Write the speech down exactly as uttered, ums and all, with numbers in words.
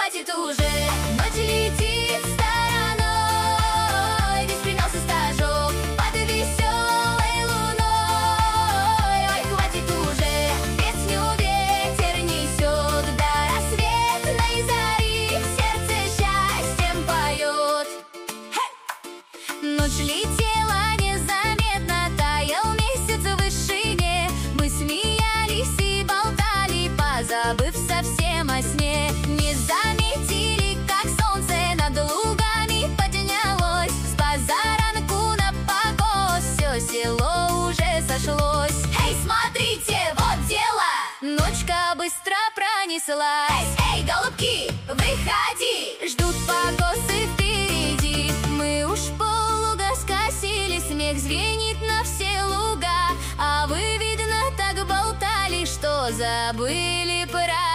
хватит уже. Ночь летит стороной, весь принялся стажок под веселой луной. Ой, хватит уже, песню ветер несет до рассветной зари, в сердце счастьем поет. Хей! Ночь летела незаметно, таял месяц в вышине. Мы смеялись и болтали, позабыв совсем о сне. Не заметили, как солнце над лугами поднялось. С позаранку на покос все село уже сошлось. Эй, смотрите, вот дело! Ночка быстро пронеслась. Эй, эй, голубки, выходи! Ждут покосы впереди. Мы уж полуга скосили, смех звенит на все луга. А вы, видно, так болтали, что забыли про